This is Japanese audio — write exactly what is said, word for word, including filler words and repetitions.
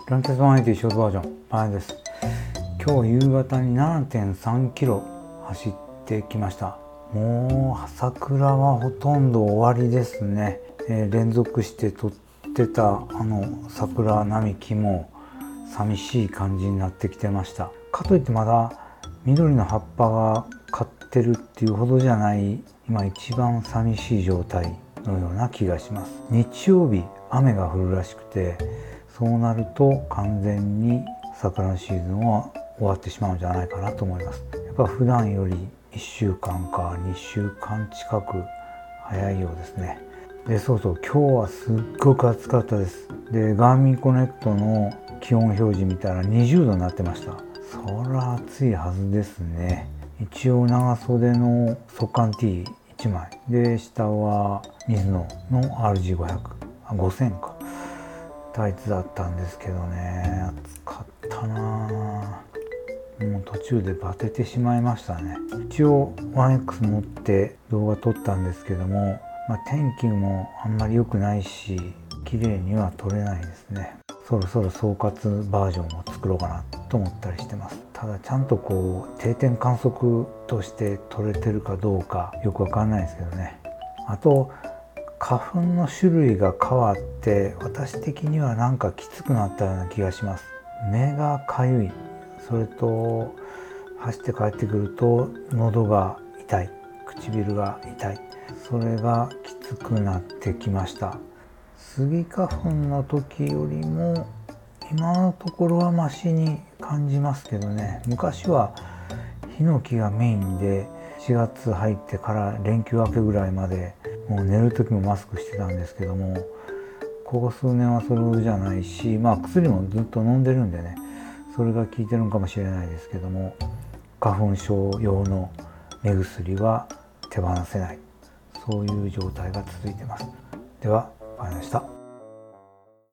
ランキャスワンエイティショートバージョン、パイです。今日夕方に ななてんさんキロ走ってきました。もう桜はほとんど終わりですね。えー、連続して撮ってたあの桜並木も寂しい感じになってきてました。かといってまだ緑の葉っぱが刈ってるっていうほどじゃない、今一番寂しい状態のような気がします。日曜日雨が降るらしくて、そうなると完全に桜のシーズンは終わってしまうんじゃないかなと思います。やっぱ普段よりいっしゅうかんかにしゅうかん近く早いようですね。で、そうそう、今日はすっごく暑かったです。で、ガーミンコネクトの気温表示見たらにじゅうどになってました。そら暑いはずですね。一応長袖の速乾 Tいちまいで、下はミズノの アールジーごひゃく、あ、ごせんかタイツだったんですけどね、暑かったな。もう途中でバテてしまいましたね。一応 ワンエックス 持って動画撮ったんですけども、まあ、天気もあんまり良くないし綺麗には撮れないですね。そろそろ総括バージョンを作ろうかなと思ったりしてます。ただちゃんとこう定点観測として撮れてるかどうかよくわかんないですけどね。あと花粉の種類が変わって私的にはなんかきつくなったような気がします。目がかゆい、それと走って帰ってくると喉が痛い、唇が痛い、それがきつくなってきました。スギ花粉の時よりも今のところはマシに感じますけどね。昔はヒノキがメインでしがつ入ってから連休明けぐらいまでもう寝る時もマスクしてたんですけども、ここ数年はそれじゃないし、まあ薬もずっと飲んでるんでね、それが効いてるのかもしれないですけども、花粉症用の目薬は手放せない、そういう状態が続いてます。では、バイでした。